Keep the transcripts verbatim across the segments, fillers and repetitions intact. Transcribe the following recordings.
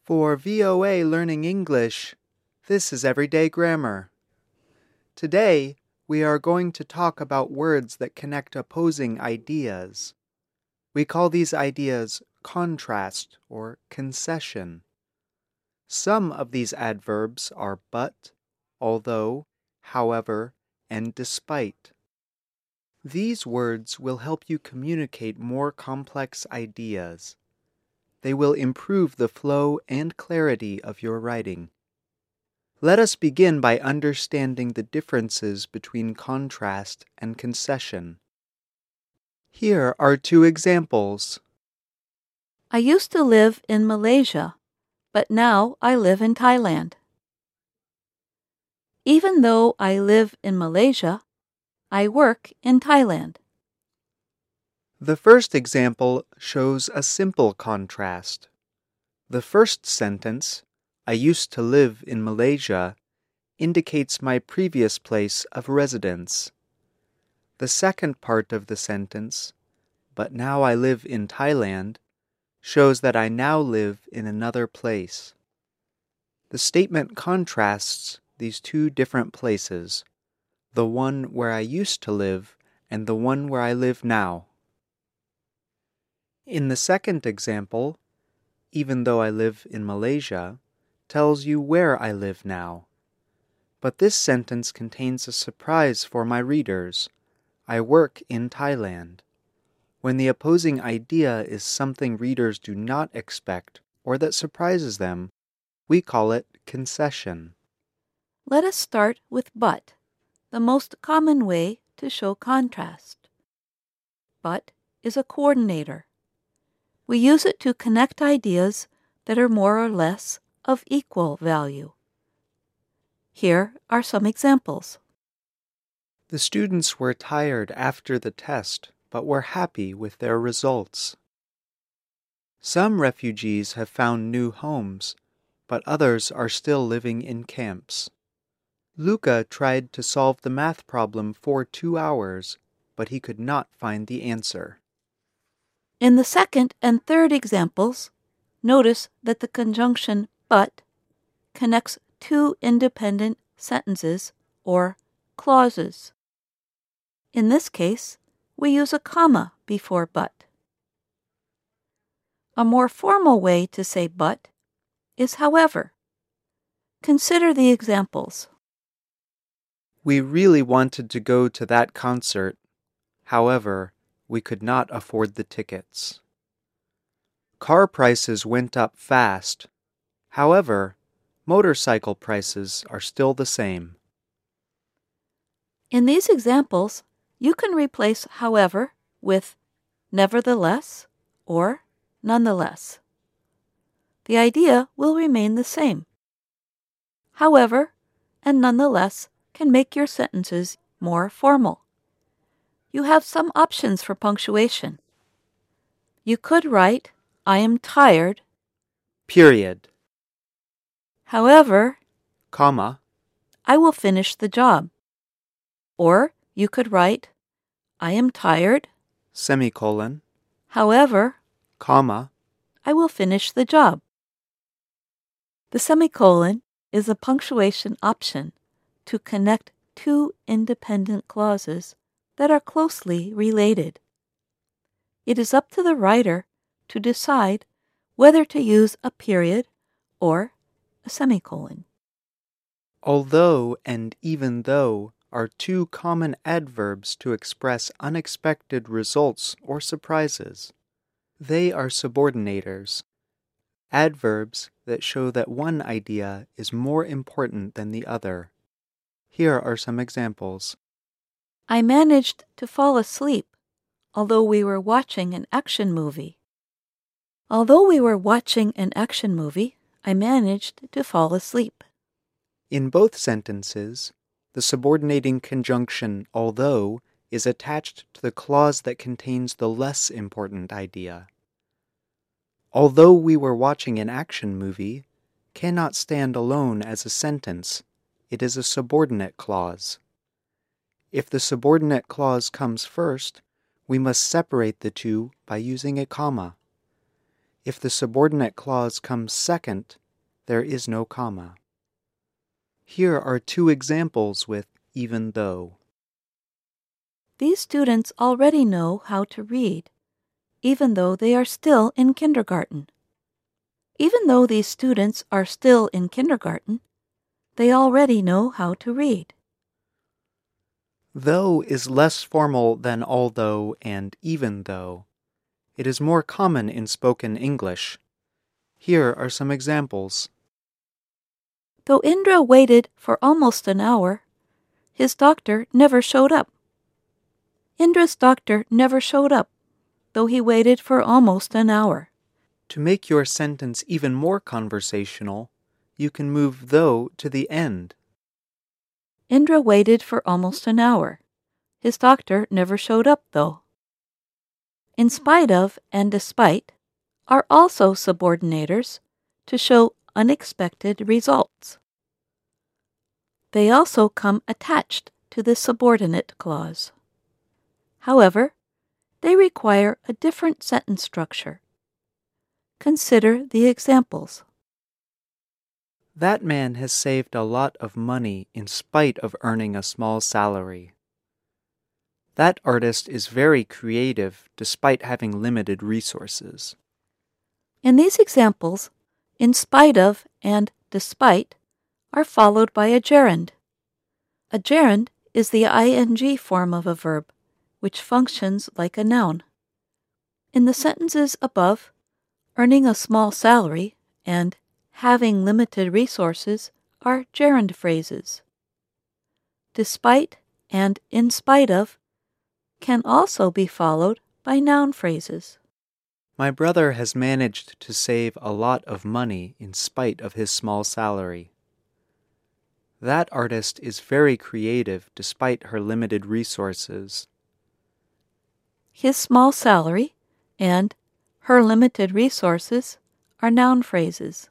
For V O A Learning English, this is Everyday Grammar. Today, we are going to talk about words that connect opposing ideas. We call these ideas contrast or concession. Some of these adverbs are but, although, however, and despite. These words will help you communicate more complex ideas. They will improve the flow and clarity of your writing. Let us begin by understanding the differences between contrast and concession. Here are two examples. I used to live in Malaysia, but now I live in Thailand. Even though I live in Malaysia, I work in Thailand. The first example shows a simple contrast. The first sentence, I used to live in Malaysia, indicates my previous place of residence. The second part of the sentence, but now I live in Thailand, shows that I now live in another place. The statement contrasts these two different places, the one where I used to live and the one where I live now. In the second example, even though I live in Malaysia, tells you where I live now. But this sentence contains a surprise for my readers. I work in Thailand. When the opposing idea is something readers do not expect or that surprises them, we call it concession. Let us start with but, the most common way to show contrast. But is a coordinator. We use it to connect ideas that are more or less of equal value. Here are some examples. The students were tired after the test, but were happy with their results. Some refugees have found new homes, but others are still living in camps. Luca tried to solve the math problem for two hours, but he could not find the answer. In the second and third examples, notice that the conjunction but connects two independent sentences or clauses. In this case, we use a comma before but. A more formal way to say but is however. Consider the examples. We really wanted to go to that concert. However, we could not afford the tickets. Car prices went up fast. However, motorcycle prices are still the same. In these examples, you can replace however with nevertheless or nonetheless. The idea will remain the same. However and nonetheless can make your sentences more formal. You have some options for punctuation. You could write, I am tired, Period. However, Comma. I will finish the job. Or you could write, I am tired, Semicolon. however, Comma. I will finish the job. The semicolon is a punctuation option to connect two independent clauses that are closely related. It is up to the writer to decide whether to use a period or a semicolon. Although and even though are two common adverbs to express unexpected results or surprises. They are subordinators, adverbs that show that one idea is more important than the other. Here are some examples. I managed to fall asleep, although we were watching an action movie. Although we were watching an action movie, I managed to fall asleep. In both sentences, the subordinating conjunction although is attached to the clause that contains the less important idea. Although we were watching an action movie cannot stand alone as a sentence. It is a subordinate clause. If the subordinate clause comes first, we must separate the two by using a comma. If the subordinate clause comes second, there is no comma. Here are two examples with even though. These students already know how to read, even though they are still in kindergarten. Even though these students are still in kindergarten, they already know how to read. Though is less formal than although and even though. It is more common in spoken English. Here are some examples. Though Indra waited for almost an hour, his doctor never showed up. Indra's doctor never showed up, though he waited for almost an hour. To make your sentence even more conversational, you can move though to the end. Indra waited for almost an hour. His doctor never showed up, though. In spite of and despite are also subordinators to show unexpected results. They also come attached to the subordinate clause. However, they require a different sentence structure. Consider the examples. That man has saved a lot of money in spite of earning a small salary. That artist is very creative despite having limited resources. In these examples, in spite of and despite are followed by a gerund. A gerund is the ing form of a verb, which functions like a noun. In the sentences above, earning a small salary and having limited resources are gerund phrases. Despite and in spite of can also be followed by noun phrases. My brother has managed to save a lot of money in spite of his small salary. That artist is very creative despite her limited resources. His small salary and her limited resources are noun phrases.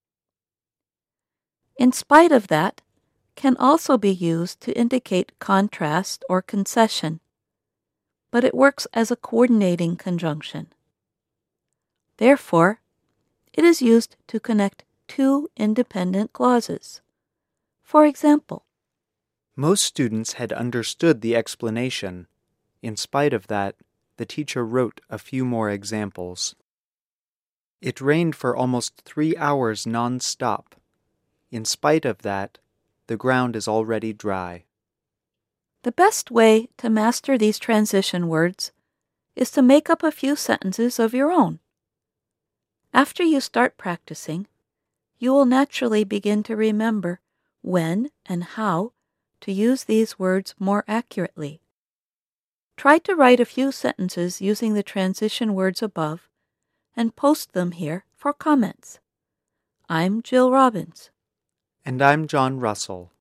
In spite of that can also be used to indicate contrast or concession, but it works as a coordinating conjunction. Therefore, it is used to connect two independent clauses. For example, most students had understood the explanation. In spite of that, the teacher wrote a few more examples. It rained for almost three hours non-stop. In spite of that, the ground is already dry. The best way to master these transition words is to make up a few sentences of your own. After you start practicing, you will naturally begin to remember when and how to use these words more accurately. Try to write a few sentences using the transition words above and post them here for comments. I'm Jill Robbins. And I'm John Russell.